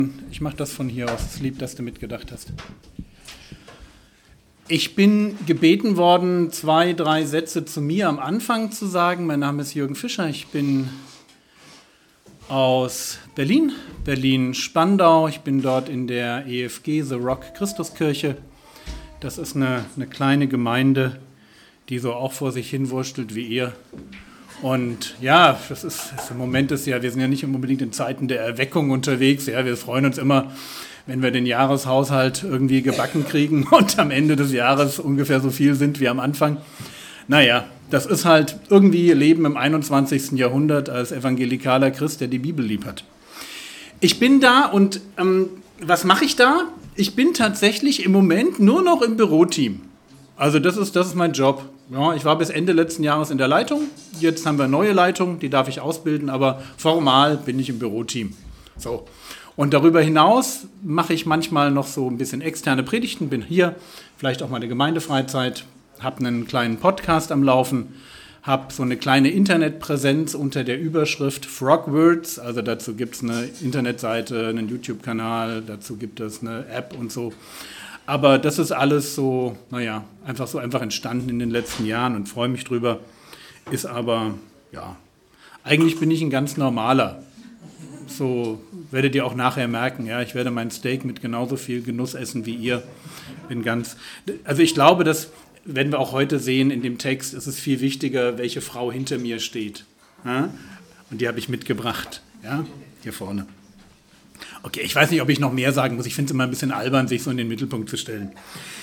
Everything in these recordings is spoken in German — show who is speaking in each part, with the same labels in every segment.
Speaker 1: Ich mache das von hier aus. Es ist lieb, dass du mitgedacht hast. Ich bin gebeten worden, 2, 3 Sätze zu mir am Anfang zu sagen. Mein Name ist Jürgen Fischer. Ich bin aus Berlin, Berlin-Spandau. Ich bin dort in der EFG, The Rock Christuskirche. Das ist eine kleine Gemeinde, die so auch vor sich hin wurstelt wie ihr. Und ja, im Moment ist ja, wir sind ja nicht unbedingt in Zeiten der Erweckung unterwegs. Ja, wir freuen uns immer, wenn wir den Jahreshaushalt irgendwie gebacken kriegen und am Ende des Jahres ungefähr so viel sind wie am Anfang. Naja, das ist halt irgendwie Leben im 21. Jahrhundert als evangelikaler Christ, der die Bibel lieb hat. Ich bin da und was mache ich da? Ich bin tatsächlich im Moment nur noch im Büroteam. Also das ist mein Job. Ja, ich war bis Ende letzten Jahres in der Leitung. Jetzt haben wir eine neue Leitung, die darf ich ausbilden, aber formal bin ich im Büroteam. So. Und darüber hinaus mache ich manchmal noch so ein bisschen externe Predigten, bin hier, vielleicht auch mal eine Gemeindefreizeit, habe einen kleinen Podcast am Laufen, habe so eine kleine Internetpräsenz unter der Überschrift Frogwords, also dazu gibt es eine Internetseite, einen YouTube-Kanal, dazu gibt es eine App und so. Aber das ist alles so, einfach entstanden in den letzten Jahren und freue mich drüber. Ist aber, ja, eigentlich bin ich ein ganz normaler. So werdet ihr auch nachher merken, ja, ich werde mein Steak mit genauso viel Genuss essen wie ihr. Also ich glaube, das werden wir auch heute sehen in dem Text, es ist viel wichtiger, welche Frau hinter mir steht. Ja? Und die habe ich mitgebracht, ja, hier vorne. Okay, ich weiß nicht, ob ich noch mehr sagen muss. Ich finde es immer ein bisschen albern, sich so in den Mittelpunkt zu stellen.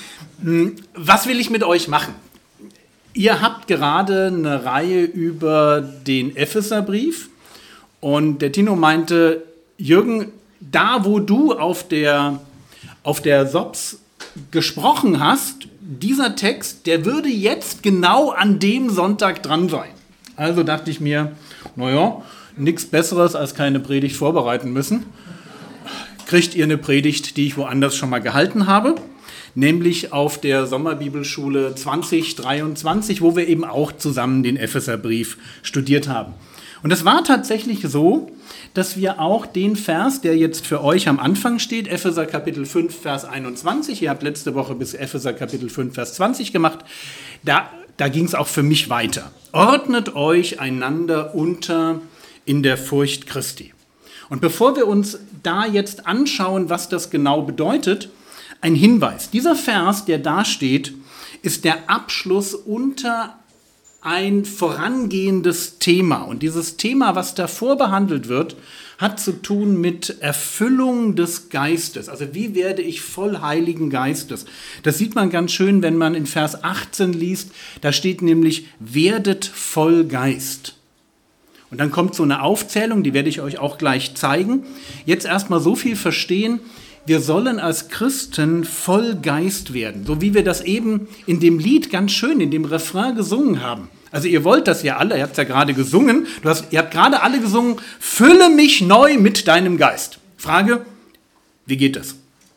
Speaker 1: Was will ich mit euch machen? Ihr habt gerade eine Reihe über den Epheserbrief und der Tino meinte, Jürgen, da wo du auf der SOPS gesprochen hast, dieser Text, der würde jetzt genau an dem Sonntag dran sein. Also dachte ich mir, nichts Besseres als keine Predigt vorbereiten müssen. Kriegt ihr eine Predigt, die ich woanders schon mal gehalten habe, nämlich auf der Sommerbibelschule 2023, wo wir eben auch zusammen den Epheserbrief studiert haben. Und es war tatsächlich so, dass wir auch den Vers, der jetzt für euch am Anfang steht, Epheser Kapitel 5, Vers 21, ihr habt letzte Woche bis Epheser Kapitel 5, Vers 20 gemacht, da ging es auch für mich weiter. Ordnet euch einander unter in der Furcht Christi. Und bevor wir uns da jetzt anschauen, was das genau bedeutet, ein Hinweis. Dieser Vers, der da steht, ist der Abschluss unter ein vorangehendes Thema. Und dieses Thema, was davor behandelt wird, hat zu tun mit Erfüllung des Geistes. Also wie werde ich voll Heiligen Geistes? Das sieht man ganz schön, wenn man in Vers 18 liest. Da steht nämlich, werdet voll Geist. Und dann kommt so eine Aufzählung, die werde ich euch auch gleich zeigen. Jetzt erstmal so viel verstehen, wir sollen als Christen voll Geist werden, so wie wir das eben in dem Lied ganz schön, in dem Refrain gesungen haben. Also ihr wollt das ja alle, ihr habt es ja gerade gesungen, ihr habt gerade alle gesungen, fülle mich neu mit deinem Geist. Frage, wie geht das?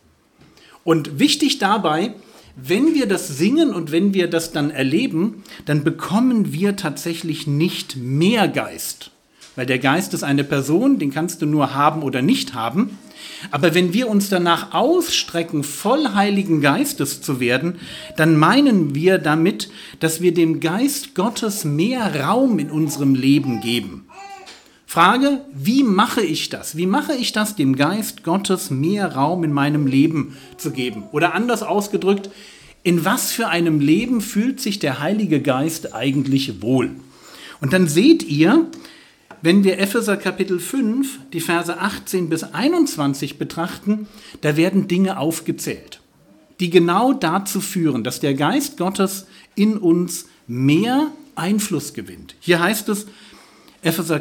Speaker 1: Und wichtig dabei, wenn wir das singen und wenn wir das dann erleben, dann bekommen wir tatsächlich nicht mehr Geist. Weil der Geist ist eine Person, den kannst du nur haben oder nicht haben. Aber wenn wir uns danach ausstrecken, voll Heiligen Geistes zu werden, dann meinen wir damit, dass wir dem Geist Gottes mehr Raum in unserem Leben geben. Frage, wie mache ich das? Wie mache ich das, dem Geist Gottes mehr Raum in meinem Leben zu geben? Oder anders ausgedrückt, in was für einem Leben fühlt sich der Heilige Geist eigentlich wohl? Und dann seht ihr, wenn wir Epheser Kapitel 5, die Verse 18 bis 21 betrachten, da werden Dinge aufgezählt, die genau dazu führen, dass der Geist Gottes in uns mehr Einfluss gewinnt. Hier heißt es, Epheser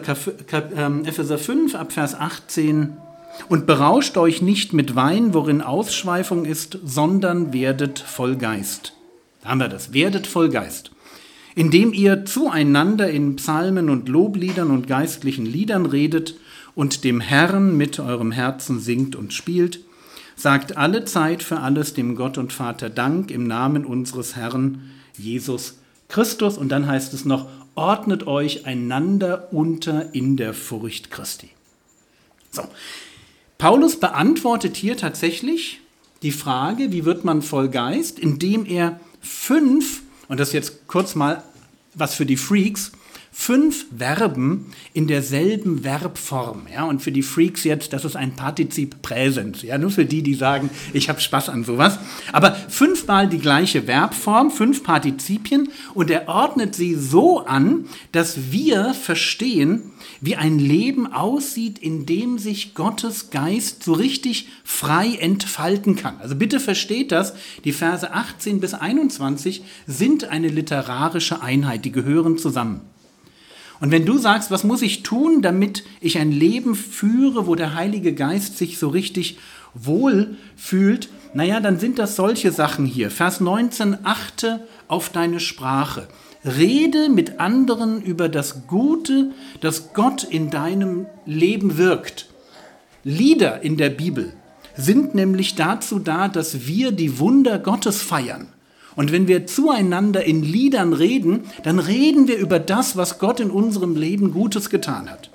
Speaker 1: 5 ab Vers 18, und berauscht euch nicht mit Wein, worin Ausschweifung ist, sondern werdet voll Geist. Da haben wir das, werdet voll Geist. Indem ihr zueinander in Psalmen und Lobliedern und geistlichen Liedern redet und dem Herrn mit eurem Herzen singt und spielt, sagt alle Zeit für alles dem Gott und Vater Dank im Namen unseres Herrn Jesus Christus. Und dann heißt es noch, ordnet euch einander unter in der Furcht Christi. So, Paulus beantwortet hier tatsächlich die Frage, wie wird man voll Geist, indem er 5, und das ist jetzt kurz mal was für die Freaks, 5 Verben in derselben Verbform. Ja, und für die Freaks jetzt, das ist ein Partizip Präsens. Ja, nur für die, die sagen, ich habe Spaß an sowas. Aber 5-mal die gleiche Verbform, 5 Partizipien. Und er ordnet sie so an, dass wir verstehen, wie ein Leben aussieht, in dem sich Gottes Geist so richtig frei entfalten kann. Also bitte versteht das, die Verse 18 bis 21 sind eine literarische Einheit, die gehören zusammen. Und wenn du sagst, was muss ich tun, damit ich ein Leben führe, wo der Heilige Geist sich so richtig wohl fühlt, naja, dann sind das solche Sachen hier. Vers 19, achte auf deine Sprache. Rede mit anderen über das Gute, das Gott in deinem Leben wirkt. Lieder in der Bibel sind nämlich dazu da, dass wir die Wunder Gottes feiern. Und wenn wir zueinander in Liedern reden, dann reden wir über das, was Gott in unserem Leben Gutes getan hat.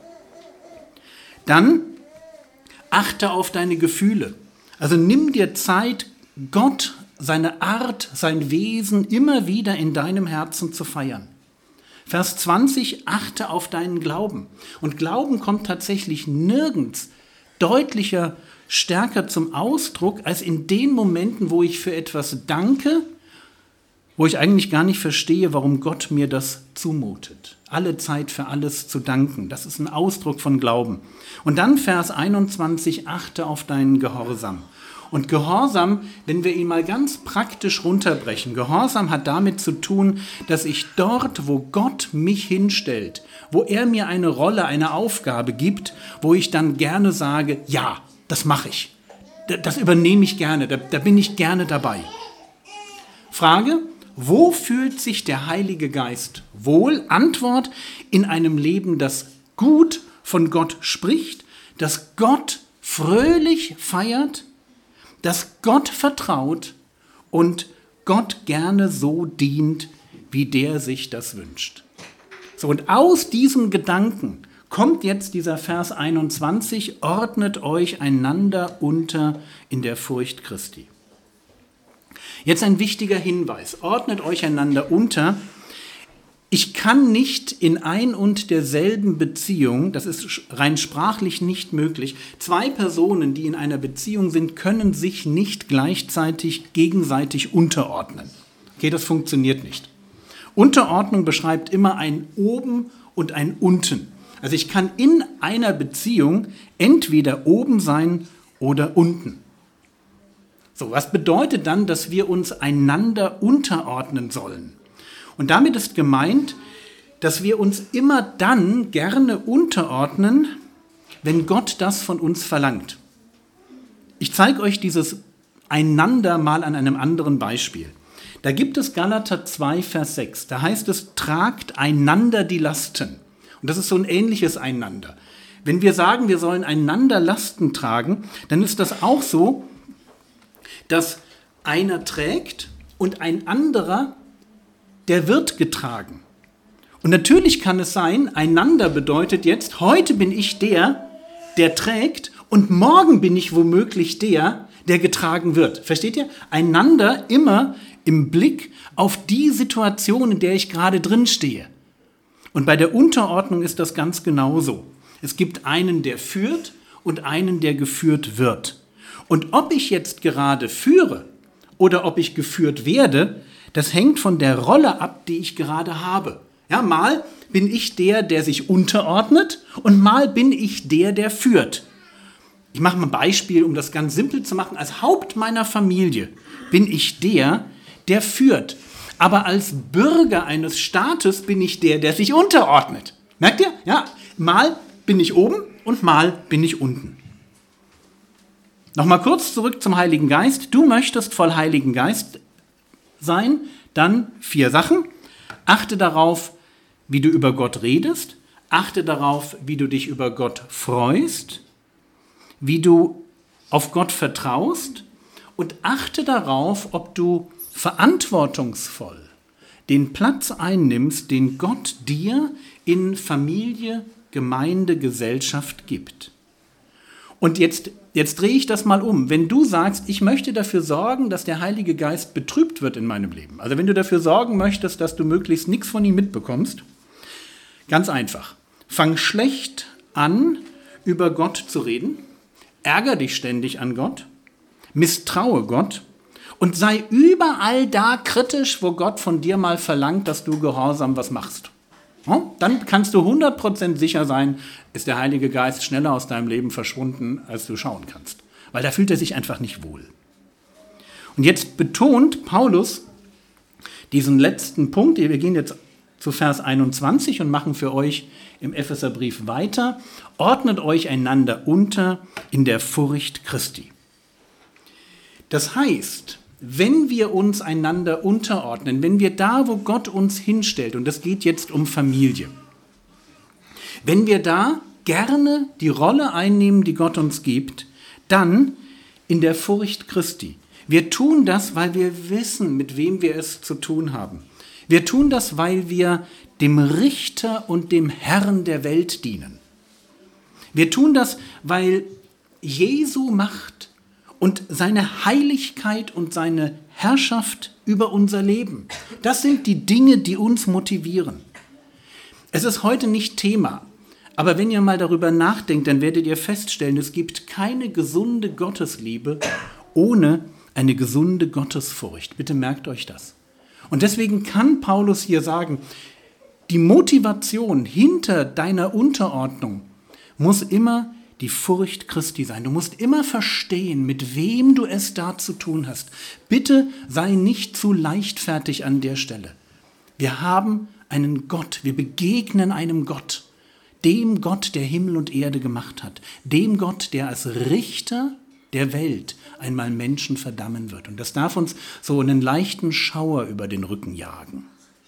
Speaker 1: Dann achte auf deine Gefühle. Also nimm dir Zeit, Gott, seine Art, sein Wesen immer wieder in deinem Herzen zu feiern. Vers 20, achte auf deinen Glauben. Und Glauben kommt tatsächlich nirgends deutlicher, stärker zum Ausdruck, als in den Momenten, wo ich für etwas danke, wo ich eigentlich gar nicht verstehe, warum Gott mir das zumutet. Alle Zeit für alles zu danken, das ist ein Ausdruck von Glauben. Und dann Vers 21, achte auf deinen Gehorsam. Und Gehorsam, wenn wir ihn mal ganz praktisch runterbrechen, Gehorsam hat damit zu tun, dass ich dort, wo Gott mich hinstellt, wo er mir eine Rolle, eine Aufgabe gibt, wo ich dann gerne sage, ja, das mache ich, das übernehme ich gerne, da bin ich gerne dabei. Frage: Wo fühlt sich der Heilige Geist wohl? Antwort: in einem Leben, das gut von Gott spricht, das Gott fröhlich feiert, das Gott vertraut und Gott gerne so dient, wie der sich das wünscht. So, und aus diesem Gedanken kommt jetzt dieser Vers 21, ordnet euch einander unter in der Furcht Christi. Jetzt ein wichtiger Hinweis, ordnet euch einander unter. Ich kann nicht in ein und derselben Beziehung, das ist rein sprachlich nicht möglich, 2 Personen, die in einer Beziehung sind, können sich nicht gleichzeitig gegenseitig unterordnen. Okay, das funktioniert nicht. Unterordnung beschreibt immer ein Oben und ein Unten. Also ich kann in einer Beziehung entweder oben sein oder unten. So, was bedeutet dann, dass wir uns einander unterordnen sollen? Und damit ist gemeint, dass wir uns immer dann gerne unterordnen, wenn Gott das von uns verlangt. Ich zeige euch dieses Einander mal an einem anderen Beispiel. Da gibt es Galater 2, Vers 6. Da heißt es, tragt einander die Lasten. Und das ist so ein ähnliches Einander. Wenn wir sagen, wir sollen einander Lasten tragen, dann ist das auch so, dass einer trägt und ein anderer, der wird getragen. Und natürlich kann es sein, einander bedeutet jetzt, heute bin ich der trägt und morgen bin ich womöglich der getragen wird. Versteht ihr? Einander immer im Blick auf die Situation, in der ich gerade drin stehe. Und bei der Unterordnung ist das ganz genauso. Es gibt einen, der führt und einen, der geführt wird. Und ob ich jetzt gerade führe oder ob ich geführt werde, das hängt von der Rolle ab, die ich gerade habe. Ja, mal bin ich der sich unterordnet und mal bin ich der führt. Ich mache mal ein Beispiel, um das ganz simpel zu machen. Als Haupt meiner Familie bin ich der führt. Aber als Bürger eines Staates bin ich der sich unterordnet. Merkt ihr? Ja, mal bin ich oben und mal bin ich unten. Nochmal kurz zurück zum Heiligen Geist. Du möchtest voll Heiligen Geist sein, dann 4 Sachen. Achte darauf, wie du über Gott redest. Achte darauf, wie du dich über Gott freust. Wie du auf Gott vertraust. Und achte darauf, ob du verantwortungsvoll den Platz einnimmst, den Gott dir in Familie, Gemeinde, Gesellschaft gibt. Und jetzt drehe ich das mal um. Wenn du sagst, ich möchte dafür sorgen, dass der Heilige Geist betrübt wird in meinem Leben, also wenn du dafür sorgen möchtest, dass du möglichst nichts von ihm mitbekommst, ganz einfach. Fang schlecht an, über Gott zu reden, ärger dich ständig an Gott, misstraue Gott und sei überall da kritisch, wo Gott von dir mal verlangt, dass du gehorsam was machst. Dann kannst du 100% sicher sein, ist der Heilige Geist schneller aus deinem Leben verschwunden, als du schauen kannst. Weil da fühlt er sich einfach nicht wohl. Und jetzt betont Paulus diesen letzten Punkt. Wir gehen jetzt zu Vers 21 und machen für euch im Epheserbrief weiter. Ordnet euch einander unter in der Furcht Christi. Das heißt, wenn wir uns einander unterordnen, wenn wir da, wo Gott uns hinstellt, und das geht jetzt um Familie, wenn wir da gerne die Rolle einnehmen, die Gott uns gibt, dann in der Furcht Christi. Wir tun das, weil wir wissen, mit wem wir es zu tun haben. Wir tun das, weil wir dem Richter und dem Herrn der Welt dienen. Wir tun das, weil Jesu Macht und seine Heiligkeit und seine Herrschaft über unser Leben. Das sind die Dinge, die uns motivieren. Es ist heute nicht Thema, aber wenn ihr mal darüber nachdenkt, dann werdet ihr feststellen, es gibt keine gesunde Gottesliebe ohne eine gesunde Gottesfurcht. Bitte merkt euch das. Und deswegen kann Paulus hier sagen, die Motivation hinter deiner Unterordnung muss immer die Furcht Christi sein. Du musst immer verstehen, mit wem du es da zu tun hast. Bitte sei nicht zu leichtfertig an der Stelle. Wir haben einen Gott, wir begegnen einem Gott, dem Gott, der Himmel und Erde gemacht hat, dem Gott, der als Richter der Welt einmal Menschen verdammen wird. Und das darf uns so einen leichten Schauer über den Rücken jagen.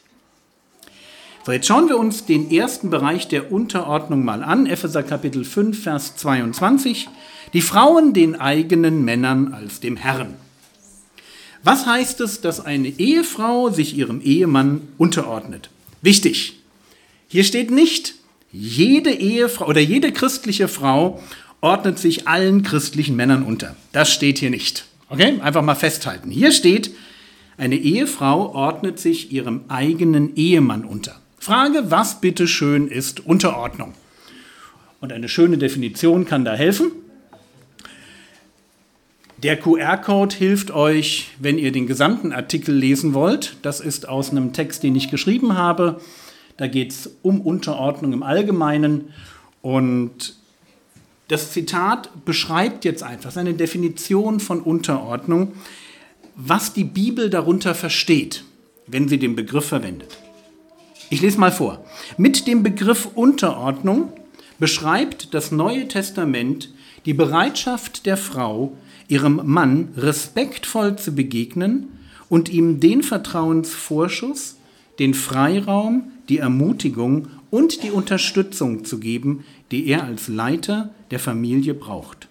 Speaker 1: So, jetzt schauen wir uns den ersten Bereich der Unterordnung mal an. Epheser Kapitel 5, Vers 22. Die Frauen den eigenen Männern als dem Herrn. Was heißt es, dass eine Ehefrau sich ihrem Ehemann unterordnet? Wichtig, hier steht nicht, jede Ehefrau oder jede christliche Frau ordnet sich allen christlichen Männern unter. Das steht hier nicht. Okay, einfach mal festhalten. Hier steht, eine Ehefrau ordnet sich ihrem eigenen Ehemann unter. Frage, was bitteschön ist Unterordnung? Und eine schöne Definition kann da helfen. Der QR-Code hilft euch, wenn ihr den gesamten Artikel lesen wollt. Das ist aus einem Text, den ich geschrieben habe. Da geht es um Unterordnung im Allgemeinen. Und das Zitat beschreibt jetzt einfach seine Definition von Unterordnung, was die Bibel darunter versteht, wenn sie den Begriff verwendet. Ich lese mal vor. Mit dem Begriff Unterordnung beschreibt das Neue Testament die Bereitschaft der Frau, ihrem Mann respektvoll zu begegnen und ihm den Vertrauensvorschuss, den Freiraum, die Ermutigung und die Unterstützung zu geben, die er als Leiter der Familie braucht.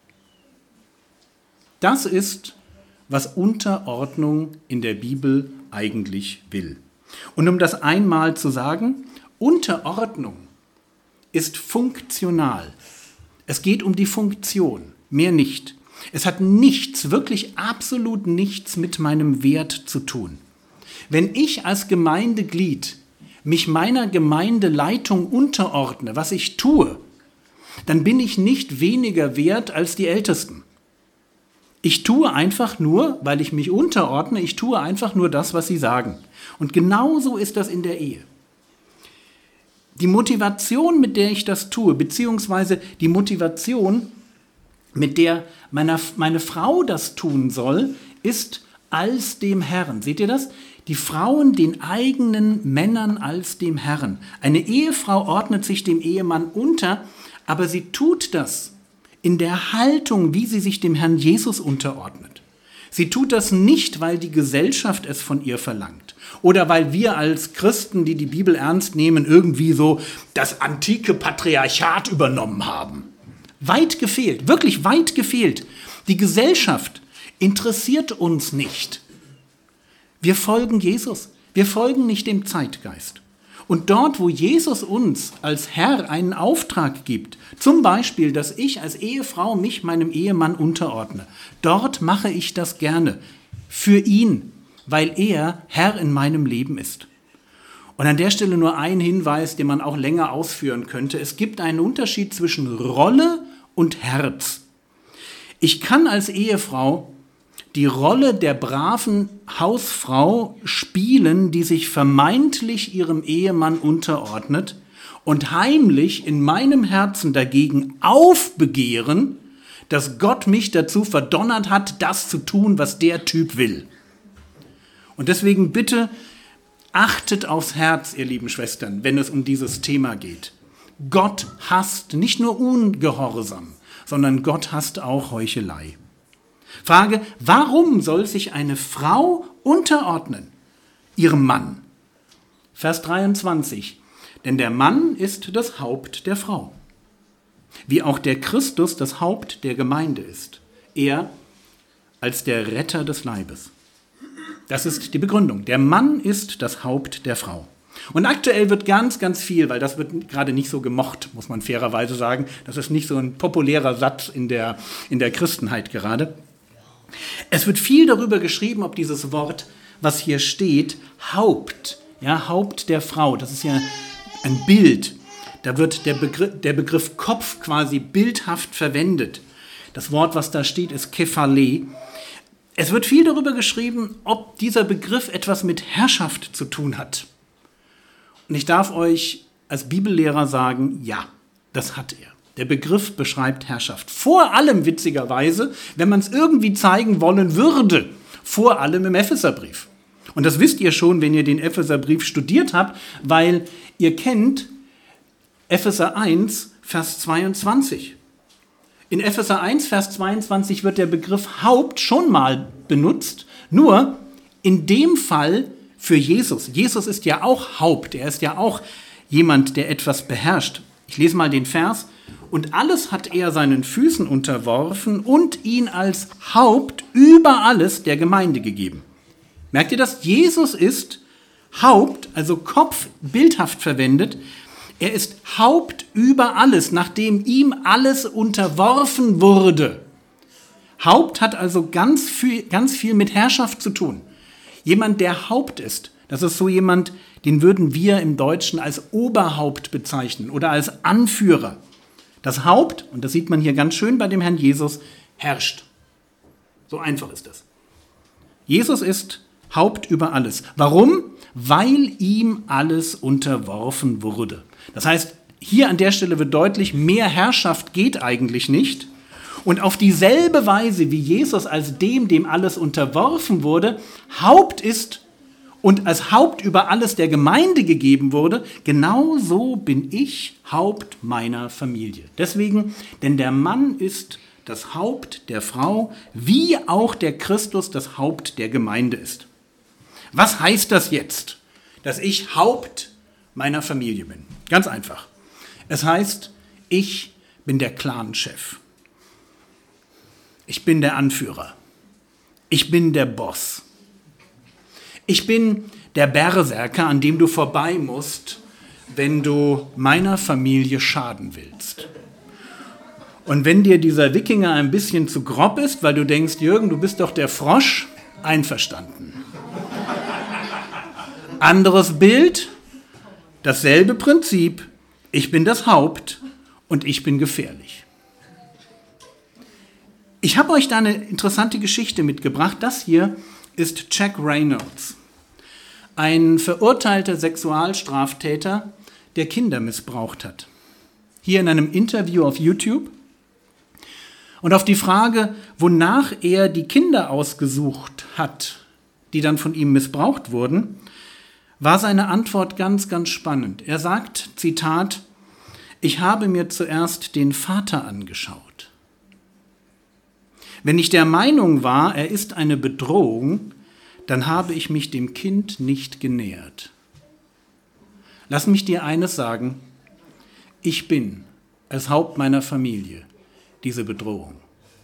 Speaker 1: Das ist, was Unterordnung in der Bibel eigentlich will. Und um das einmal zu sagen, Unterordnung ist funktional. Es geht um die Funktion, mehr nicht. Es hat nichts, wirklich absolut nichts mit meinem Wert zu tun. Wenn ich als Gemeindeglied mich meiner Gemeindeleitung unterordne, was ich tue, dann bin ich nicht weniger wert als die Ältesten. Ich tue einfach nur, weil ich mich unterordne, ich tue einfach nur das, was sie sagen. Und genauso ist das in der Ehe. Die Motivation, mit der ich das tue, beziehungsweise die Motivation, mit der meine Frau das tun soll, ist als dem Herrn. Seht ihr das? Die Frauen den eigenen Männern als dem Herrn. Eine Ehefrau ordnet sich dem Ehemann unter, aber sie tut das in der Haltung, wie sie sich dem Herrn Jesus unterordnet. Sie tut das nicht, weil die Gesellschaft es von ihr verlangt oder weil wir als Christen, die die Bibel ernst nehmen, irgendwie so das antike Patriarchat übernommen haben. Weit gefehlt, wirklich weit gefehlt. Die Gesellschaft interessiert uns nicht. Wir folgen Jesus, wir folgen nicht dem Zeitgeist. Und dort, wo Jesus uns als Herr einen Auftrag gibt, zum Beispiel, dass ich als Ehefrau mich meinem Ehemann unterordne, dort mache ich das gerne für ihn, weil er Herr in meinem Leben ist. Und an der Stelle nur ein Hinweis, den man auch länger ausführen könnte. Es gibt einen Unterschied zwischen Rolle und Herz. Ich kann als Ehefrau die Rolle der braven Hausfrau spielen, die sich vermeintlich ihrem Ehemann unterordnet und heimlich in meinem Herzen dagegen aufbegehren, dass Gott mich dazu verdonnert hat, das zu tun, was der Typ will. Und deswegen bitte achtet aufs Herz, ihr lieben Schwestern, wenn es um dieses Thema geht. Gott hasst nicht nur Ungehorsam, sondern Gott hasst auch Heuchelei. Frage, warum soll sich eine Frau unterordnen ihrem Mann? Vers 23, denn der Mann ist das Haupt der Frau, wie auch der Christus das Haupt der Gemeinde ist, er als der Retter des Leibes. Das ist die Begründung. Der Mann ist das Haupt der Frau. Und aktuell wird ganz, ganz viel, weil das wird gerade nicht so gemocht, muss man fairerweise sagen. Das ist nicht so ein populärer Satz in der Christenheit gerade. Es wird viel darüber geschrieben, ob dieses Wort, was hier steht, Haupt, ja, Haupt der Frau, das ist ja ein Bild. Da wird der Begriff Kopf quasi bildhaft verwendet. Das Wort, was da steht, ist Kephale. Es wird viel darüber geschrieben, ob dieser Begriff etwas mit Herrschaft zu tun hat. Und ich darf euch als Bibellehrer sagen, ja, das hat er. Der Begriff beschreibt Herrschaft. Vor allem, witzigerweise, wenn man es irgendwie zeigen wollen würde, vor allem im Epheserbrief. Und das wisst ihr schon, wenn ihr den Epheserbrief studiert habt, weil ihr kennt Epheser 1, Vers 22. In Epheser 1, Vers 22 wird der Begriff Haupt schon mal benutzt, nur in dem Fall für Jesus. Jesus ist ja auch Haupt, er ist ja auch jemand, der etwas beherrscht. Ich lese mal den Vers. Und alles hat er seinen Füßen unterworfen und ihn als Haupt über alles der Gemeinde gegeben. Merkt ihr das? Jesus ist Haupt, also Kopf, bildhaft verwendet. Er ist Haupt über alles, nachdem ihm alles unterworfen wurde. Haupt hat also ganz viel mit Herrschaft zu tun. Jemand, der Haupt ist, das ist so jemand, den würden wir im Deutschen als Oberhaupt bezeichnen oder als Anführer. Das Haupt, und das sieht man hier ganz schön bei dem Herrn Jesus, herrscht. So einfach ist das. Jesus ist Haupt über alles. Warum? Weil ihm alles unterworfen wurde. Das heißt, hier an der Stelle wird deutlich, mehr Herrschaft geht eigentlich nicht. Und auf dieselbe Weise, wie Jesus als dem alles unterworfen wurde, Haupt ist und als Haupt über alles der Gemeinde gegeben wurde, genauso bin ich Haupt meiner Familie. Deswegen, denn der Mann ist das Haupt der Frau, wie auch der Christus das Haupt der Gemeinde ist. Was heißt das jetzt, dass ich Haupt meiner Familie bin? Ganz einfach. Es heißt, ich bin der Clanchef. Ich bin der Anführer. Ich bin der Boss. Ich bin der Berserker, an dem du vorbei musst, wenn du meiner Familie schaden willst. Und wenn dir dieser Wikinger ein bisschen zu grob ist, weil du denkst, Jürgen, du bist doch der Frosch, einverstanden. Anderes Bild, dasselbe Prinzip, ich bin das Haupt und ich bin gefährlich. Ich habe euch da eine interessante Geschichte mitgebracht. Das hier ist Jack Reynolds, ein verurteilter Sexualstraftäter, der Kinder missbraucht hat. Hier in einem Interview auf YouTube. Und auf die Frage, wonach er die Kinder ausgesucht hat, die dann von ihm missbraucht wurden, war seine Antwort ganz, ganz spannend. Er sagt, Zitat, ich habe mir zuerst den Vater angeschaut. Wenn ich der Meinung war, er ist eine Bedrohung, dann habe ich mich dem Kind nicht genähert. Lass mich dir eines sagen, ich bin als Haupt meiner Familie diese Bedrohung.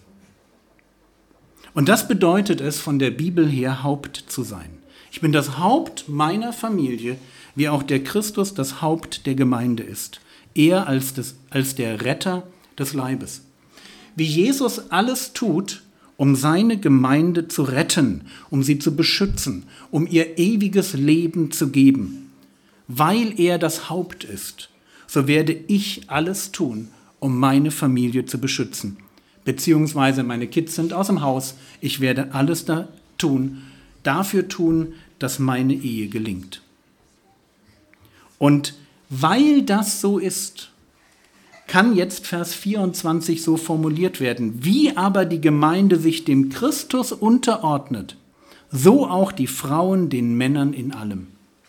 Speaker 1: Und das bedeutet es, von der Bibel her Haupt zu sein. Ich bin das Haupt meiner Familie, wie auch der Christus das Haupt der Gemeinde ist, er als der Retter des Leibes. Wie Jesus alles tut, um seine Gemeinde zu retten, um sie zu beschützen, um ihr ewiges Leben zu geben. Weil er das Haupt ist, so werde ich alles tun, um meine Familie zu beschützen. Beziehungsweise meine Kids sind aus dem Haus. Ich werde alles dafür tun, dass meine Ehe gelingt. Und weil das so ist, kann jetzt Vers 24 so formuliert werden: Wie aber die Gemeinde sich dem Christus unterordnet, so auch die Frauen den Männern in allem.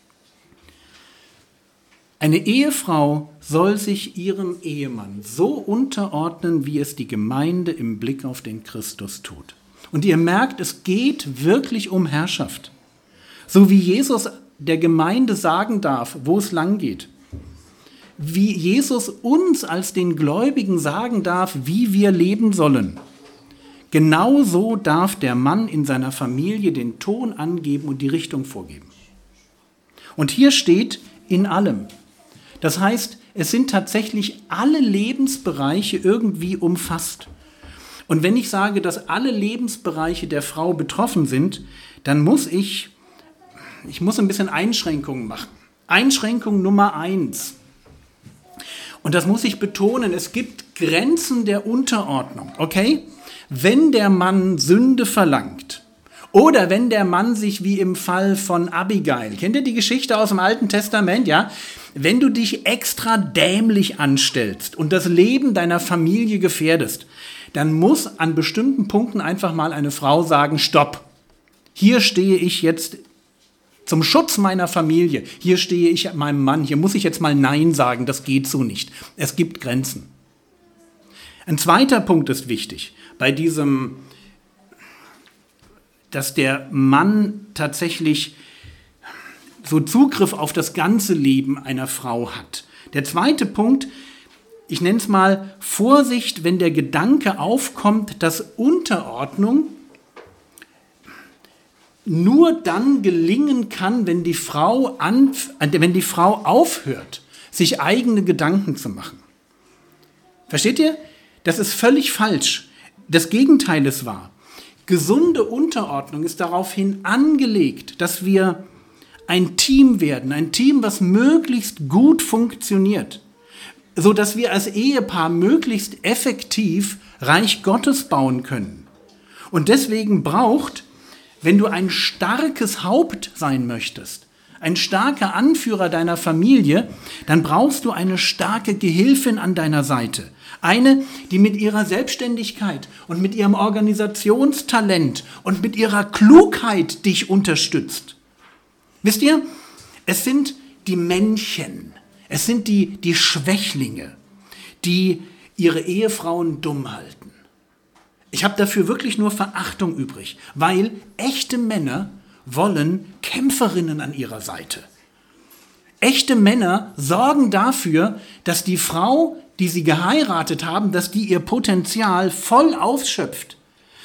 Speaker 1: Eine Ehefrau soll sich ihrem Ehemann so unterordnen, wie es die Gemeinde im Blick auf den Christus tut. Und ihr merkt, es geht wirklich um Herrschaft. So wie Jesus der Gemeinde sagen darf, wo es lang geht. Wie Jesus uns als den Gläubigen sagen darf, wie wir leben sollen. Genauso darf der Mann in seiner Familie den Ton angeben und die Richtung vorgeben. Und hier steht in allem. Das heißt, es sind tatsächlich alle Lebensbereiche irgendwie umfasst. Und wenn ich sage, dass alle Lebensbereiche der Frau betroffen sind, dann muss ich ein bisschen Einschränkungen machen. Einschränkung Nummer 1. Und das muss ich betonen, es gibt Grenzen der Unterordnung, okay? Wenn der Mann Sünde verlangt oder wenn der Mann sich wie im Fall von Abigail, kennt ihr die Geschichte aus dem Alten Testament, ja? Wenn du dich extra dämlich anstellst und das Leben deiner Familie gefährdest, dann muss an bestimmten Punkten einfach mal eine Frau sagen, stopp, hier stehe ich jetzt zum Schutz meiner Familie, hier stehe ich meinem Mann, hier muss ich jetzt mal Nein sagen, das geht so nicht. Es gibt Grenzen. Ein zweiter Punkt ist wichtig, bei diesem, dass der Mann tatsächlich so Zugriff auf das ganze Leben einer Frau hat. Der zweite Punkt, ich nenne es mal Vorsicht, wenn der Gedanke aufkommt, dass Unterordnung nur dann gelingen kann, wenn die Frau aufhört, sich eigene Gedanken zu machen. Versteht ihr? Das ist völlig falsch. Das Gegenteil ist wahr. Gesunde Unterordnung ist daraufhin angelegt, dass wir ein Team werden, ein Team, was möglichst gut funktioniert, so dass wir als Ehepaar möglichst effektiv Reich Gottes bauen können. Und deswegen braucht, wenn du ein starkes Haupt sein möchtest, ein starker Anführer deiner Familie, dann brauchst du eine starke Gehilfin an deiner Seite. Eine, die mit ihrer Selbstständigkeit und mit ihrem Organisationstalent und mit ihrer Klugheit dich unterstützt. Wisst ihr, es sind die Männchen, es sind die Schwächlinge, die ihre Ehefrauen dumm halten. Ich habe dafür wirklich nur Verachtung übrig, weil echte Männer wollen Kämpferinnen an ihrer Seite. Echte Männer sorgen dafür, dass die Frau, die sie geheiratet haben, dass die ihr Potenzial voll ausschöpft.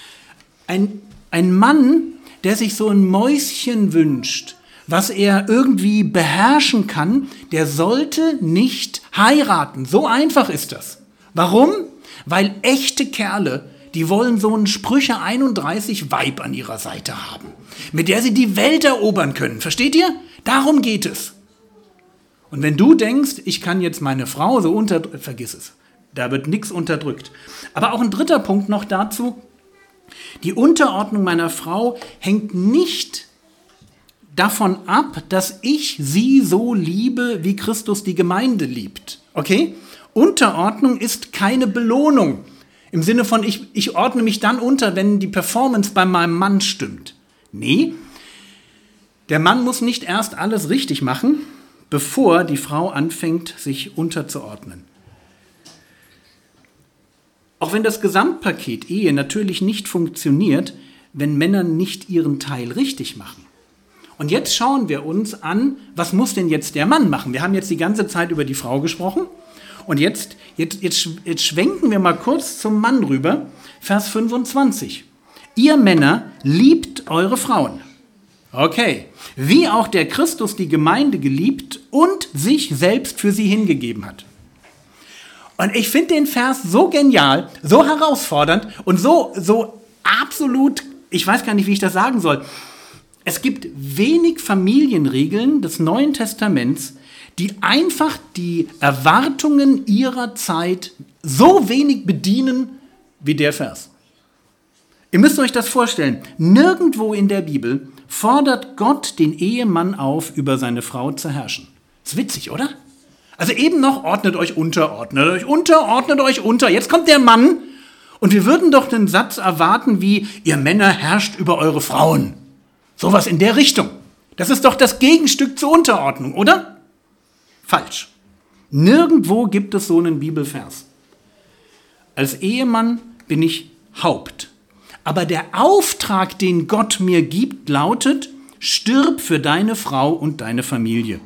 Speaker 1: Ein Mann, der sich so ein Mäuschen wünscht, was er irgendwie beherrschen kann, der sollte nicht heiraten. So einfach ist das. Warum? Weil echte Kerle, die wollen so einen Sprüche 31 Weib an ihrer Seite haben, mit der sie die Welt erobern können. Versteht ihr? Darum geht es. Und wenn du denkst, ich kann jetzt meine Frau so vergiss es. Da wird nichts unterdrückt. Aber auch ein dritter Punkt noch dazu. Die Unterordnung meiner Frau hängt nicht davon ab, dass ich sie so liebe, wie Christus die Gemeinde liebt. Okay? Unterordnung ist keine Belohnung. Im Sinne von, ich ordne mich dann unter, wenn die Performance bei meinem Mann stimmt. Nee, der Mann muss nicht erst alles richtig machen, bevor die Frau anfängt, sich unterzuordnen. Auch wenn das Gesamtpaket Ehe natürlich nicht funktioniert, wenn Männer nicht ihren Teil richtig machen. Und jetzt schauen wir uns an, was muss denn jetzt der Mann machen? Wir haben jetzt die ganze Zeit über die Frau gesprochen und jetzt schwenken wir mal kurz zum Mann rüber, Vers 25. Ihr Männer liebt eure Frauen. Okay. Wie auch der Christus die Gemeinde geliebt und sich selbst für sie hingegeben hat. Und ich finde den Vers so genial, so herausfordernd und so absolut, ich weiß gar nicht, wie ich das sagen soll. Es gibt wenig Familienregeln des Neuen Testaments, die einfach die Erwartungen ihrer Zeit so wenig bedienen wie der Vers. Ihr müsst euch das vorstellen. Nirgendwo in der Bibel fordert Gott den Ehemann auf, über seine Frau zu herrschen. Ist witzig, oder? Also eben noch, ordnet euch unter. Jetzt kommt der Mann und wir würden doch den Satz erwarten wie, ihr Männer herrscht über eure Frauen. Sowas in der Richtung. Das ist doch das Gegenstück zur Unterordnung, oder? Falsch. Nirgendwo gibt es so einen Bibelvers. Als Ehemann bin ich Haupt. Aber der Auftrag, den Gott mir gibt, lautet, stirb für deine Frau und deine Familie.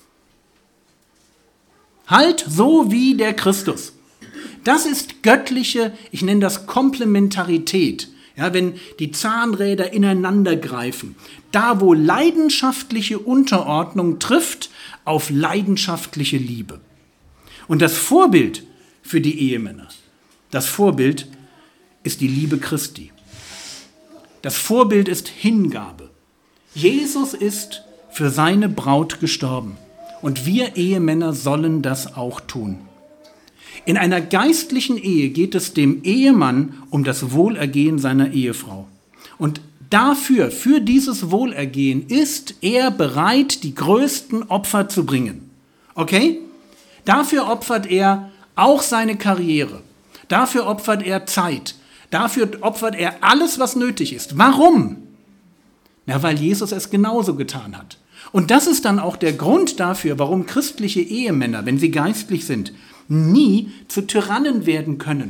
Speaker 1: Halt so wie der Christus. Das ist göttliche, ich nenne das Komplementarität. Ja, wenn die Zahnräder ineinander greifen. Da, wo leidenschaftliche Unterordnung trifft auf leidenschaftliche Liebe. Und das Vorbild für die Ehemänner, das Vorbild ist die Liebe Christi. Das Vorbild ist Hingabe. Jesus ist für seine Braut gestorben. Und wir Ehemänner sollen das auch tun. In einer geistlichen Ehe geht es dem Ehemann um das Wohlergehen seiner Ehefrau. Und dafür, für dieses Wohlergehen, ist er bereit, die größten Opfer zu bringen. Okay? Dafür opfert er auch seine Karriere. Dafür opfert er Zeit. Dafür opfert er alles, was nötig ist. Warum? Na, weil Jesus es genauso getan hat. Und das ist dann auch der Grund dafür, warum christliche Ehemänner, wenn sie geistlich sind, nie zu Tyrannen werden können.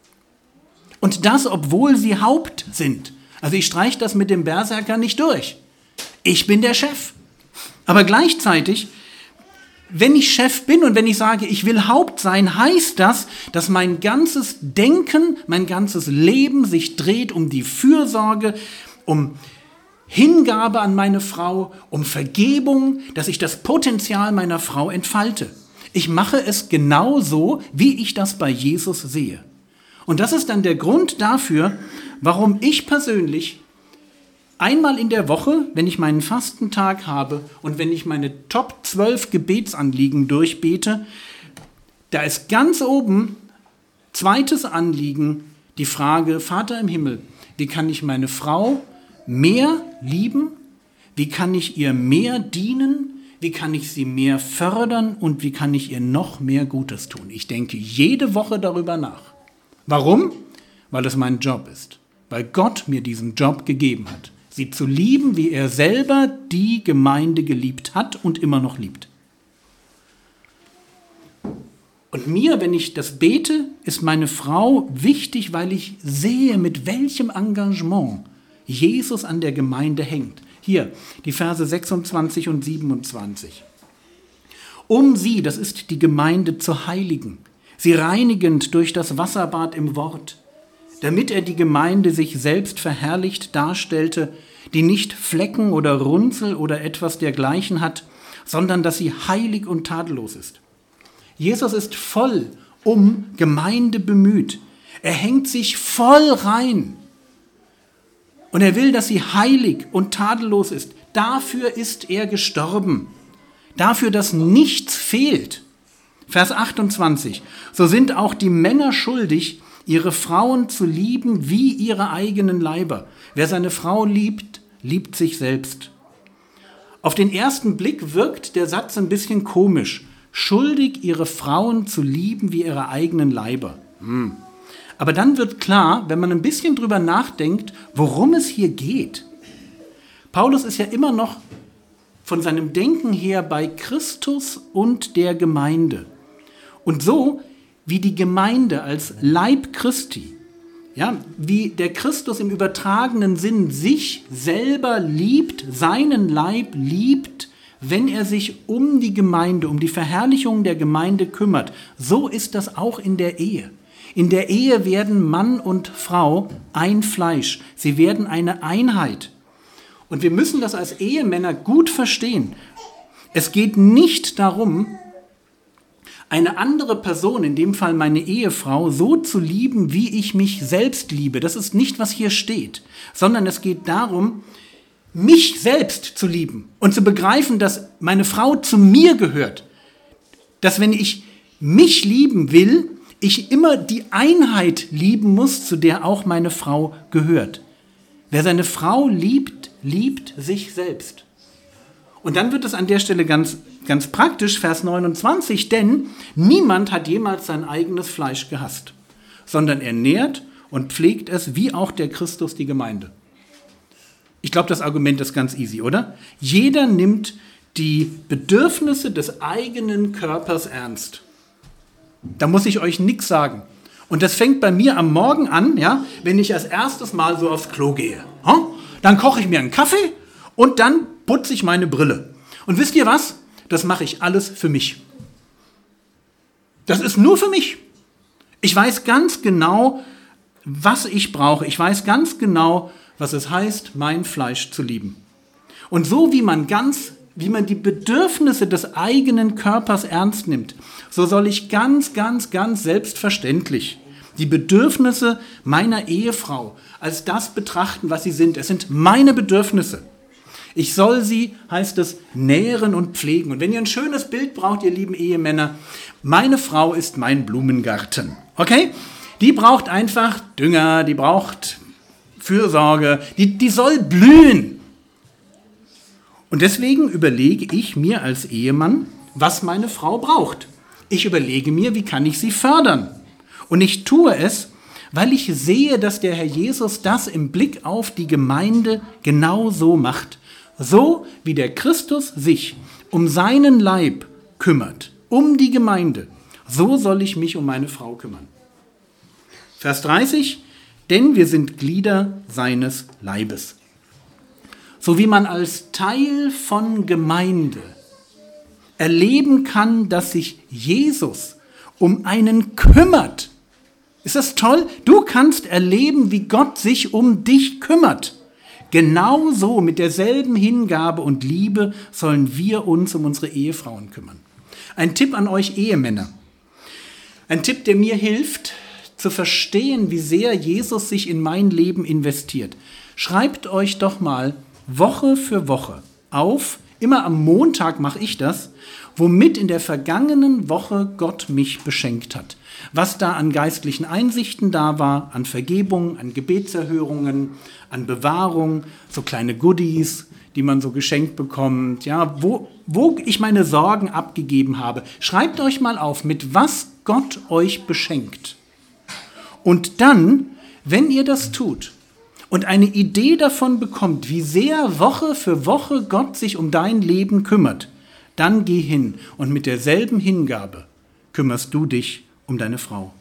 Speaker 1: Und das, obwohl sie Haupt sind. Also ich streiche das mit dem Berserker nicht durch. Ich bin der Chef. Aber gleichzeitig, wenn ich Chef bin und wenn ich sage, ich will Haupt sein, heißt das, dass mein ganzes Denken, mein ganzes Leben sich dreht um die Fürsorge, um Hingabe an meine Frau, um Vergebung, dass ich das Potenzial meiner Frau entfalte. Ich mache es genauso, wie ich das bei Jesus sehe. Und das ist dann der Grund dafür, warum ich persönlich einmal in der Woche, wenn ich meinen Fastentag habe und wenn ich meine Top 12 Gebetsanliegen durchbete, da ist ganz oben zweites Anliegen die Frage, Vater im Himmel, wie kann ich meine Frau mehr lieben? Wie kann ich ihr mehr dienen? Wie kann ich sie mehr fördern? Und wie kann ich ihr noch mehr Gutes tun? Ich denke jede Woche darüber nach. Warum? Weil es mein Job ist. Weil Gott mir diesen Job gegeben hat. Sie zu lieben, wie er selber die Gemeinde geliebt hat und immer noch liebt. Und mir, wenn ich das bete, ist meine Frau wichtig, weil ich sehe, mit welchem Engagement Jesus an der Gemeinde hängt. Hier, die Verse 26 und 27. Um sie, das ist die Gemeinde, zu heiligen, sie reinigend durch das Wasserbad im Wort, damit er die Gemeinde sich selbst verherrlicht darstellte, die nicht Flecken oder Runzel oder etwas dergleichen hat, sondern dass sie heilig und tadellos ist. Jesus ist voll um Gemeinde bemüht. Er hängt sich voll rein. Und er will, dass sie heilig und tadellos ist. Dafür ist er gestorben. Dafür, dass nichts fehlt. Vers 28. So sind auch die Männer schuldig, ihre Frauen zu lieben wie ihre eigenen Leiber. Wer seine Frau liebt, liebt sich selbst. Auf den ersten Blick wirkt der Satz ein bisschen komisch. Schuldig, ihre Frauen zu lieben wie ihre eigenen Leiber. Aber dann wird klar, wenn man ein bisschen drüber nachdenkt, worum es hier geht. Paulus ist ja immer noch von seinem Denken her bei Christus und der Gemeinde. Und so wie die Gemeinde als Leib Christi, ja, wie der Christus im übertragenen Sinn sich selber liebt, seinen Leib liebt, wenn er sich um die Gemeinde, um die Verherrlichung der Gemeinde kümmert, so ist das auch in der Ehe. In der Ehe werden Mann und Frau ein Fleisch. Sie werden eine Einheit. Und wir müssen das als Ehemänner gut verstehen. Es geht nicht darum, eine andere Person, in dem Fall meine Ehefrau, so zu lieben, wie ich mich selbst liebe. Das ist nicht, was hier steht, sondern es geht darum, mich selbst zu lieben und zu begreifen, dass meine Frau zu mir gehört. Dass wenn ich mich lieben will, ich immer die Einheit lieben muss, zu der auch meine Frau gehört. Wer seine Frau liebt, liebt sich selbst. Und dann wird es an der Stelle ganz praktisch, Vers 29, denn niemand hat jemals sein eigenes Fleisch gehasst, sondern er nährt und pflegt es, wie auch der Christus die Gemeinde. Ich glaube, das Argument ist ganz easy, oder? Jeder nimmt die Bedürfnisse des eigenen Körpers ernst. Da muss ich euch nichts sagen. Und das fängt bei mir am Morgen an, ja, wenn ich als erstes Mal so aufs Klo gehe. Dann koche ich mir einen Kaffee und dann putze ich meine Brille. Und wisst ihr was? Das mache ich alles für mich. Das ist nur für mich. Ich weiß ganz genau, was ich brauche. Ich weiß ganz genau, was es heißt, mein Fleisch zu lieben. Und so wie man die Bedürfnisse des eigenen Körpers ernst nimmt, so soll ich ganz selbstverständlich die Bedürfnisse meiner Ehefrau als das betrachten, was sie sind. Es sind meine Bedürfnisse. Ich soll sie, heißt es, nähren und pflegen. Und wenn ihr ein schönes Bild braucht, ihr lieben Ehemänner, meine Frau ist mein Blumengarten. Okay? Die braucht einfach Dünger, die braucht Fürsorge, die soll blühen. Und deswegen überlege ich mir als Ehemann, was meine Frau braucht. Ich überlege mir, wie kann ich sie fördern? Und ich tue es, weil ich sehe, dass der Herr Jesus das im Blick auf die Gemeinde genau so macht. So wie der Christus sich um seinen Leib kümmert, um die Gemeinde, so soll ich mich um meine Frau kümmern. Vers 30, denn wir sind Glieder seines Leibes. So wie man als Teil von Gemeinde erleben kann, dass sich Jesus um einen kümmert. Ist das toll? Du kannst erleben, wie Gott sich um dich kümmert. Genauso mit derselben Hingabe und Liebe sollen wir uns um unsere Ehefrauen kümmern. Ein Tipp an euch Ehemänner. Ein Tipp, der mir hilft, zu verstehen, wie sehr Jesus sich in mein Leben investiert. Schreibt euch doch mal Woche für Woche auf, immer am Montag mache ich das, womit in der vergangenen Woche Gott mich beschenkt hat. Was da an geistlichen Einsichten da war, an Vergebung, an Gebetserhörungen, an Bewahrung, so kleine Goodies, die man so geschenkt bekommt, ja, wo ich meine Sorgen abgegeben habe. Schreibt euch mal auf, mit was Gott euch beschenkt. Und dann, wenn ihr das tut und eine Idee davon bekommt, wie sehr Woche für Woche Gott sich um dein Leben kümmert, dann geh hin und mit derselben Hingabe kümmerst du dich um deine Frau.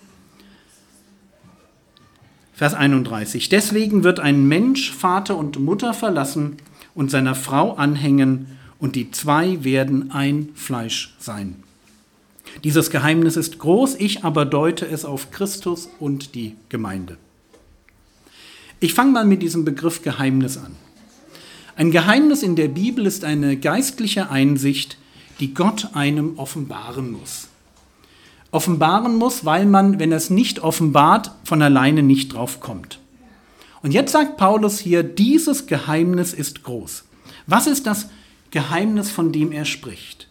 Speaker 1: Vers 31. Deswegen wird ein Mensch Vater und Mutter verlassen und seiner Frau anhängen, und die zwei werden ein Fleisch sein. Dieses Geheimnis ist groß, ich aber deute es auf Christus und die Gemeinde. Ich fange mal mit diesem Begriff Geheimnis an. Ein Geheimnis in der Bibel ist eine geistliche Einsicht, die Gott einem offenbaren muss. Offenbaren muss, weil man, wenn er es nicht offenbart, von alleine nicht drauf kommt. Und jetzt sagt Paulus hier, dieses Geheimnis ist groß. Was ist das Geheimnis, von dem er spricht?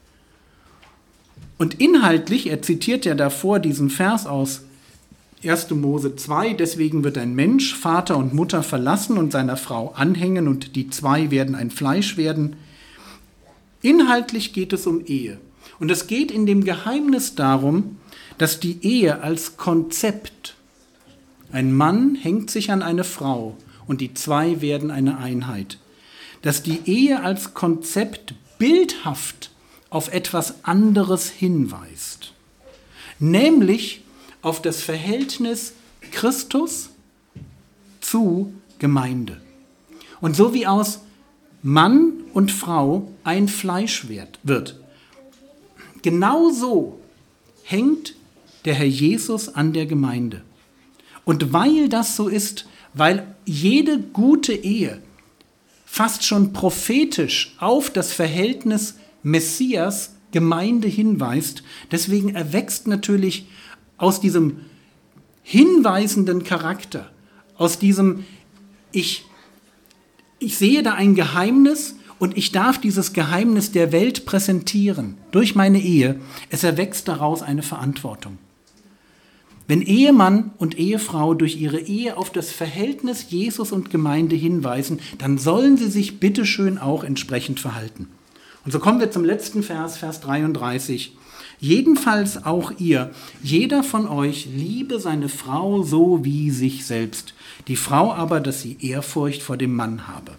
Speaker 1: Und inhaltlich, er zitiert ja davor diesen Vers aus 1. Mose 2, deswegen wird ein Mensch Vater und Mutter verlassen und seiner Frau anhängen und die zwei werden ein Fleisch werden. Inhaltlich geht es um Ehe. Und es geht in dem Geheimnis darum, dass die Ehe als Konzept, ein Mann hängt sich an eine Frau und die zwei werden eine Einheit, dass die Ehe als Konzept bildhaft auf etwas anderes hinweist, nämlich auf das Verhältnis Christus zu Gemeinde. Und so wie aus Mann und Frau ein Fleisch wird, genauso hängt der Herr Jesus an der Gemeinde. Und weil das so ist, weil jede gute Ehe fast schon prophetisch auf das Verhältnis Messias Gemeinde hinweist. Deswegen erwächst natürlich aus diesem hinweisenden Charakter, aus diesem ich sehe da ein Geheimnis und ich darf dieses Geheimnis der Welt präsentieren durch meine Ehe. Es erwächst daraus eine Verantwortung. Wenn Ehemann und Ehefrau durch ihre Ehe auf das Verhältnis Jesus und Gemeinde hinweisen, dann sollen sie sich bitteschön auch entsprechend verhalten. Und so kommen wir zum letzten Vers, Vers 33. Jedenfalls auch ihr, jeder von euch liebe seine Frau so wie sich selbst, die Frau aber, dass sie Ehrfurcht vor dem Mann habe.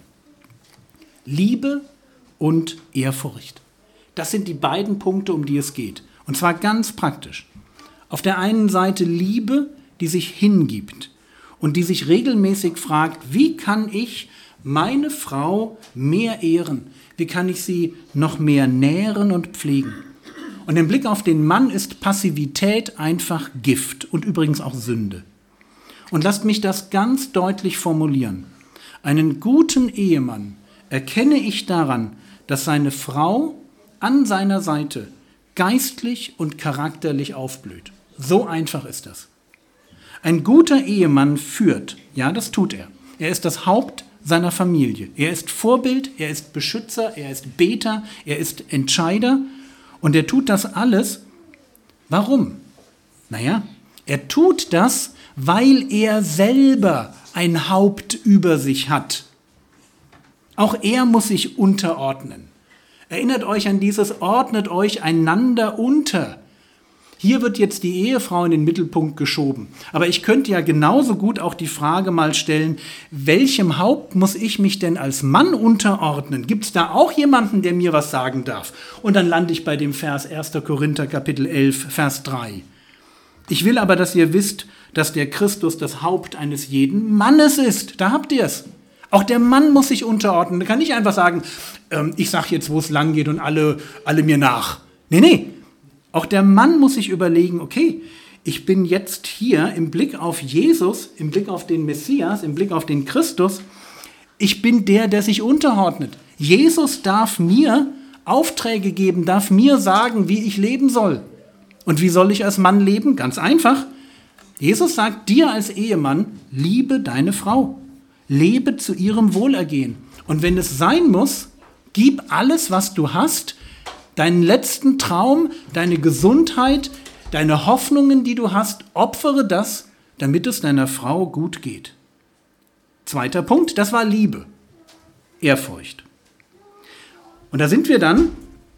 Speaker 1: Liebe und Ehrfurcht. Das sind die beiden Punkte, um die es geht. Und zwar ganz praktisch. Auf der einen Seite Liebe, die sich hingibt und die sich regelmäßig fragt, wie kann ich meine Frau mehr ehren? Wie kann ich sie noch mehr nähren und pflegen? Und im Blick auf den Mann ist Passivität einfach Gift und übrigens auch Sünde. Und lasst mich das ganz deutlich formulieren. Einen guten Ehemann erkenne ich daran, dass seine Frau an seiner Seite geistlich und charakterlich aufblüht. So einfach ist das. Ein guter Ehemann führt, ja, das tut er. Er ist das Haupt seiner Familie. Er ist Vorbild, er ist Beschützer, er ist Beter, er ist Entscheider und er tut das alles. Warum? Naja, er tut das, weil er selber ein Haupt über sich hat. Auch er muss sich unterordnen. Erinnert euch an dieses, ordnet euch einander unter. Hier wird jetzt die Ehefrau in den Mittelpunkt geschoben. Aber ich könnte ja genauso gut auch die Frage mal stellen, welchem Haupt muss ich mich denn als Mann unterordnen? Gibt es da auch jemanden, der mir was sagen darf? Und dann lande ich bei dem Vers 1. Korinther Kapitel 11, Vers 3. Ich will aber, dass ihr wisst, dass der Christus das Haupt eines jeden Mannes ist. Da habt ihr es. Auch der Mann muss sich unterordnen. Da kann ich einfach sagen, ich sage jetzt, wo es lang geht und alle mir nach. Nee. Auch der Mann muss sich überlegen, okay, ich bin jetzt hier im Blick auf Jesus, im Blick auf den Messias, im Blick auf den Christus. Ich bin der sich unterordnet. Jesus darf mir Aufträge geben, darf mir sagen, wie ich leben soll. Und wie soll ich als Mann leben? Ganz einfach. Jesus sagt dir als Ehemann, liebe deine Frau. Lebe zu ihrem Wohlergehen. Und wenn es sein muss, gib alles, was du hast, deinen letzten Traum, deine Gesundheit, deine Hoffnungen, die du hast, opfere das, damit es deiner Frau gut geht. Zweiter Punkt, das war Liebe, Ehrfurcht. Und da sind wir dann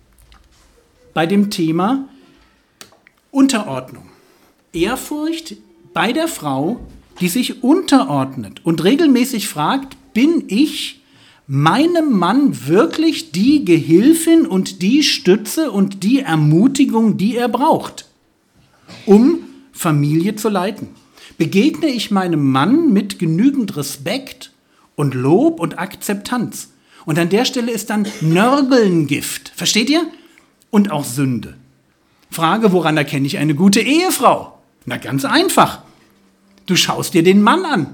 Speaker 1: bei dem Thema Unterordnung. Ehrfurcht bei der Frau, die sich unterordnet und regelmäßig fragt, bin ich meinem Mann wirklich die Gehilfin und die Stütze und die Ermutigung, die er braucht, um Familie zu leiten? Begegne ich meinem Mann mit genügend Respekt und Lob und Akzeptanz? Und an der Stelle ist dann Nörgeln Gift, versteht ihr? Und auch Sünde. Frage, woran erkenne ich eine gute Ehefrau? Na, ganz einfach. Du schaust dir den Mann an.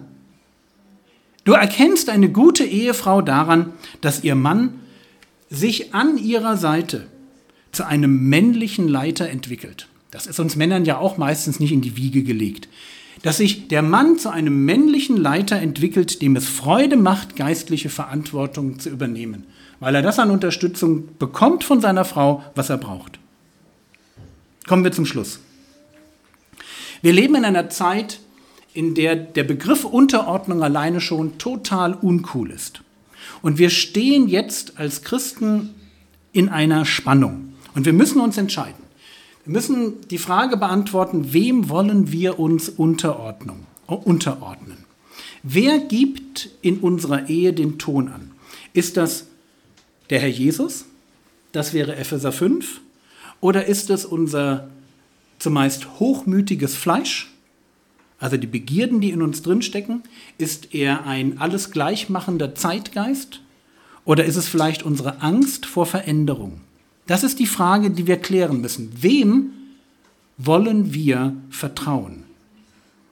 Speaker 1: Du erkennst eine gute Ehefrau daran, dass ihr Mann sich an ihrer Seite zu einem männlichen Leiter entwickelt. Das ist uns Männern ja auch meistens nicht in die Wiege gelegt. Dass sich der Mann zu einem männlichen Leiter entwickelt, dem es Freude macht, geistliche Verantwortung zu übernehmen, weil er das an Unterstützung bekommt von seiner Frau, was er braucht. Kommen wir zum Schluss. Wir leben in einer Zeit, in der der Begriff Unterordnung alleine schon total uncool ist. Und wir stehen jetzt als Christen in einer Spannung. Und wir müssen uns entscheiden. Wir müssen die Frage beantworten, wem wollen wir uns unterordnen? Wer gibt in unserer Ehe den Ton an? Ist das der Herr Jesus? Das wäre Epheser 5. Oder ist es unser zumeist hochmütiges Fleisch? Also die Begierden, die in uns drinstecken, ist er ein alles gleichmachender Zeitgeist oder ist es vielleicht unsere Angst vor Veränderung? Das ist die Frage, die wir klären müssen. Wem wollen wir vertrauen?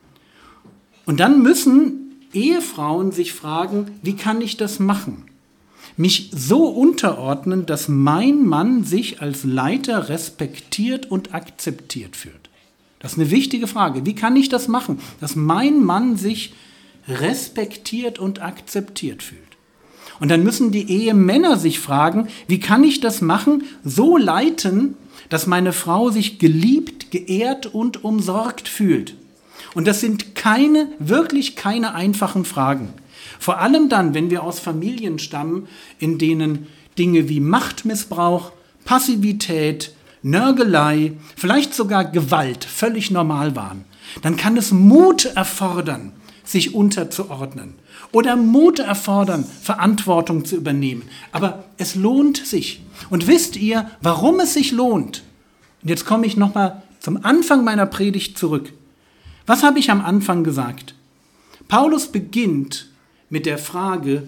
Speaker 1: Und dann müssen Ehefrauen sich fragen, wie kann ich das machen? mich so unterordnen, dass mein Mann sich als Leiter respektiert und akzeptiert fühlt? Das ist eine wichtige Frage. Wie kann ich das machen, dass mein Mann sich respektiert und akzeptiert fühlt? Und dann müssen die Ehemänner sich fragen, wie kann ich das machen, so leiten, dass meine Frau sich geliebt, geehrt und umsorgt fühlt? Und das sind wirklich keine einfachen Fragen. Vor allem dann, wenn wir aus Familien stammen, in denen Dinge wie Machtmissbrauch, Passivität, Nörgelei, vielleicht sogar Gewalt völlig normal waren. Dann kann es Mut erfordern, sich unterzuordnen oder Mut erfordern, Verantwortung zu übernehmen. Aber es lohnt sich. Und wisst ihr, warum es sich lohnt? Und jetzt komme ich nochmal zum Anfang meiner Predigt zurück. Was habe ich am Anfang gesagt? Paulus beginnt mit der Frage,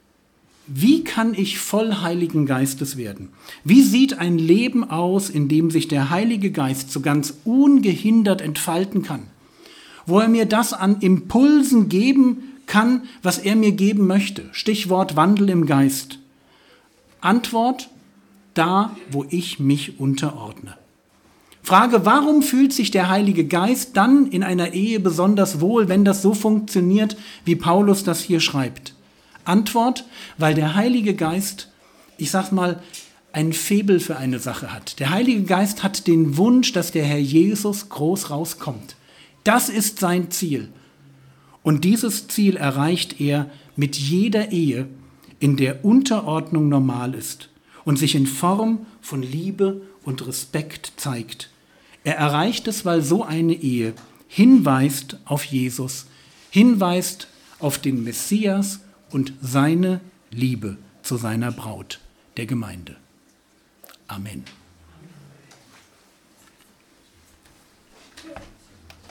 Speaker 1: wie kann ich voll Heiligen Geistes werden? Wie sieht ein Leben aus, in dem sich der Heilige Geist so ganz ungehindert entfalten kann? Wo er mir das an Impulsen geben kann, was er mir geben möchte. Stichwort Wandel im Geist. Antwort, da, wo ich mich unterordne. Frage, warum fühlt sich der Heilige Geist dann in einer Ehe besonders wohl, wenn das so funktioniert, wie Paulus das hier schreibt? Antwort, weil der Heilige Geist, ich sag mal, ein Faible für eine Sache hat. Der Heilige Geist hat den Wunsch, dass der Herr Jesus groß rauskommt. Das ist sein Ziel. Und dieses Ziel erreicht er mit jeder Ehe, in der Unterordnung normal ist und sich in Form von Liebe und Respekt zeigt. Er erreicht es, weil so eine Ehe hinweist auf Jesus, hinweist auf den Messias und seine Liebe zu seiner Braut, der Gemeinde. Amen.